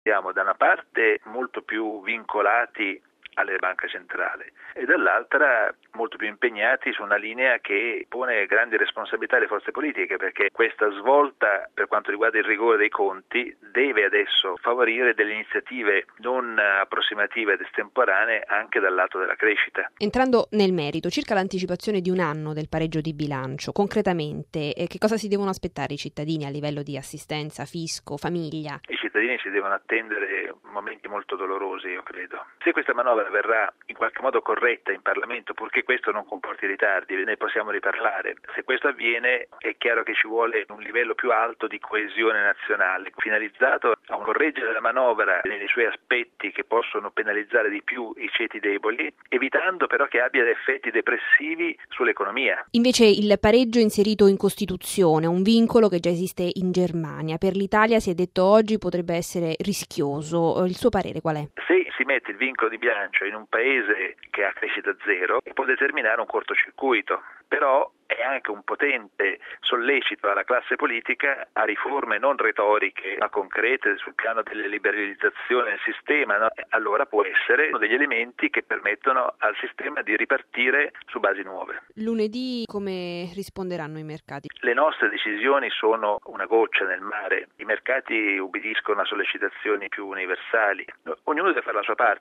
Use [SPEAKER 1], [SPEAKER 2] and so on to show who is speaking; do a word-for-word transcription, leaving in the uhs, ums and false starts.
[SPEAKER 1] Siamo da una parte molto più vincolati alle banche centrali e dall'altra molto più impegnati su una linea che pone grandi responsabilità alle forze politiche, perché questa svolta per quanto riguarda il rigore dei conti deve adesso favorire delle iniziative non approssimative ed estemporanee anche dal lato della crescita.
[SPEAKER 2] Entrando nel merito, circa l'anticipazione di un anno del pareggio di bilancio, concretamente eh, che cosa si devono aspettare i cittadini a livello di assistenza, fisco, famiglia?
[SPEAKER 1] I cittadini si devono attendere momenti molto dolorosi, io credo. Se questa manovra verrà in qualche modo corretta in Parlamento, purché questo non comporti ritardi, ne possiamo riparlare. Se questo avviene è chiaro che ci vuole un livello più alto di coesione nazionale, finalizzato a un correggere la manovra nei suoi aspetti che possono penalizzare di più i ceti deboli, evitando però che abbia effetti depressivi sull'economia.
[SPEAKER 2] Invece il pareggio inserito in Costituzione, un vincolo che già esiste in Germania, per l'Italia si è detto oggi potrebbe essere rischioso. Il suo parere qual è?
[SPEAKER 1] Se si mette il vincolo di bilancio in un paese che ha crescita zero, può determinare un cortocircuito, però è anche un potente sollecito alla classe politica a riforme non retoriche ma concrete sul piano delle liberalizzazioni del sistema, no? Allora può essere uno degli elementi che permettono al sistema di ripartire su basi nuove.
[SPEAKER 2] Lunedì come risponderanno i mercati?
[SPEAKER 1] Le nostre decisioni sono una goccia nel mare, i mercati ubbidiscono a sollecitazioni più universali, ognuno deve fare la sua parte.